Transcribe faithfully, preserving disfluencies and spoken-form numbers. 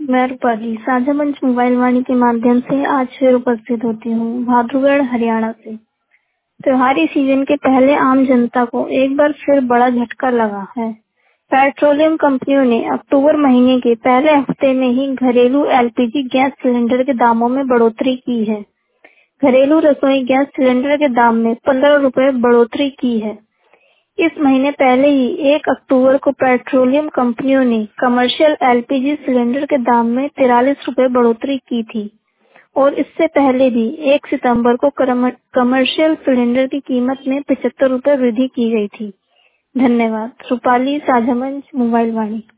मैं रूपाली साझा मंच मोबाइल वाणी के माध्यम से आज फिर उपस्थित होती हूँ भाद्रगढ़ हरियाणा से। त्योहारी सीजन के पहले आम जनता को एक बार फिर बड़ा झटका लगा है। पेट्रोलियम कंपनियों ने अक्टूबर महीने के पहले हफ्ते में ही घरेलू एलपीजी गैस सिलेंडर के दामों में बढ़ोतरी की है। घरेलू रसोई गैस सिलेंडर के दाम में पंद्रह रुपए बढ़ोतरी की है। इस महीने पहले ही एक अक्टूबर को पेट्रोलियम कंपनियों ने कमर्शियल एलपीजी सिलेंडर के दाम में तिरालीस रुपए बढ़ोतरी की थी और इससे पहले भी एक सितंबर को कमर्शियल सिलेंडर की कीमत में पचहत्तर रुपए वृद्धि की गई थी। धन्यवाद। रूपाली साझा मंच मोबाइल वाणी।